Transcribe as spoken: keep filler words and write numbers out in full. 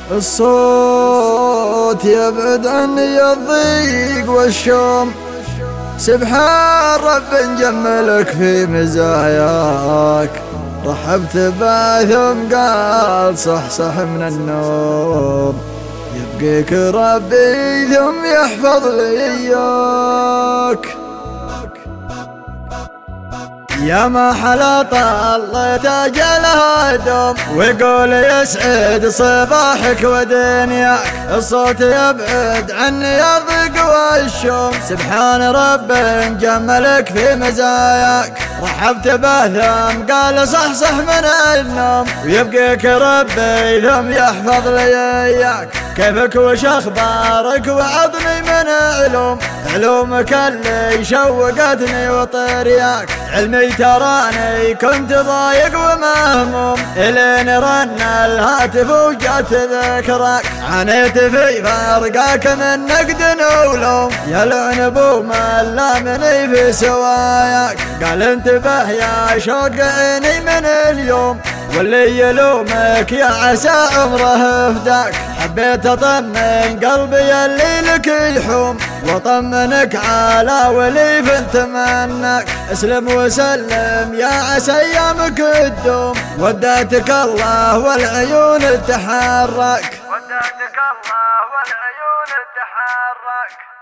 الصوت يبعد عني الضيق والشوم، سبحان رب جملك في مزاياك. رحبت به ثم قال صح صح من النوم، يبقيك ربي ثم يحفظ لي إياك. يا ما حلا طلت أجلها دوم، ويقول يسعد صباحك ودنياك. الصوت يبعد عني الضيق والشوم، سبحان رب جملك في مزاياك. رحبت به ثم قال صح صح من النوم، ويبقيك ربي ثم يحفظ لي إياك. كيفك وش أخبارك وعظمي من علوم، علومك اللي شوقتني وطرياك. علمي تراني كنت ضايق ومهموم، الين رن الهاتف وجات ذكرك. عانيت في فرقاك من نقد ولوم، يلعن ابو ملامني في سواياك. قال انتبه يا شوق عيني من اليوم، واللي يلومك يا عسى عمره فداك. حبيت اطمن قلبي اللي لك يحوم، واطمنك على ولي فنتمناك. اسلم وسلم يا عسى ايامك تدوم، وداتك الله والعيون تحرك، وداتك الله والعيون تحرك.